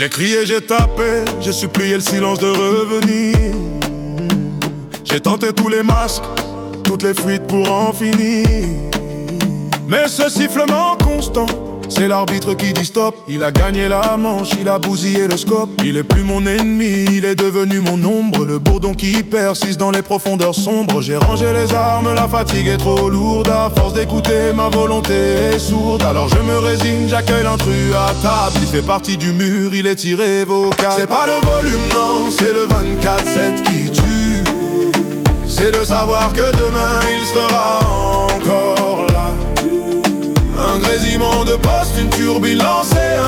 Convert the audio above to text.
J'ai crié, j'ai tapé, j'ai supplié le silence de revenir. J'ai tenté tous les masques, toutes les fuites pour en finir. Mais ce sifflement constant, c'est l'arbitre qui dit stop. Il a gagné la manche, il a bousillé le scope. Il est plus mon ennemi, il est devenu mon ombre. Le bourdon qui persiste dans les profondeurs sombres. J'ai rangé les armes, la fatigue est trop lourde. À force d'écouter, ma volonté est sourde. Alors je me résigne, j'accueille l'intrus à table. Il fait partie du mur, il est irrévocable. C'est pas le volume, non, c'est le 24/7 qui tue. C'est de savoir que demain il sera encore là. Un grésillement de poste, une turbine lancée.